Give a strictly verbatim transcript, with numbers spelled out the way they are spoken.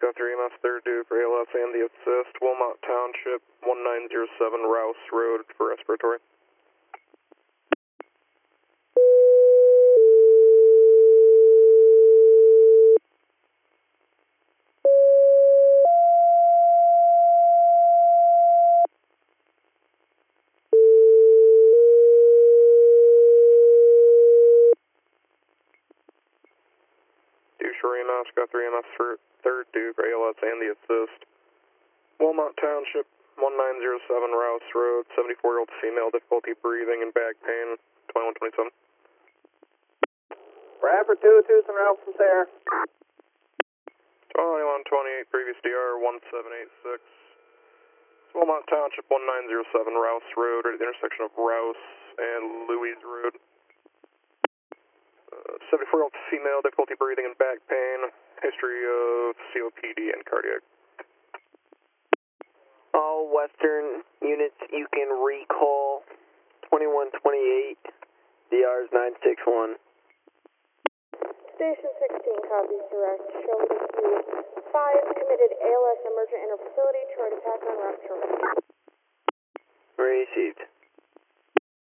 Oscar three M S third due for A L S and the assist. Wilmot Township, one nine zero seven Rouse Road for respiratory. Shireen Oscar three M S for third due for A L S and the assist. Wilmot Township, one nine zero seven Rouse Road, seventy-four year old female, difficulty breathing and back pain, twenty-one twenty-seven. Bradford two two, some Ralph from there. twenty-one twenty-eight, previous D R one seven eight six. Wilmot Township, one nine zero seven Rouse Road, at the intersection of Rouse and Louise Road. seventy-four year old female, difficulty breathing and back pain, history of C O P D and cardiac. All Western units, you can recall twenty-one twenty-eight, D R's nine six one. Station sixteen copies direct, showing to five committed A L S emergent interfacility, Troy to Packer on route short. Received.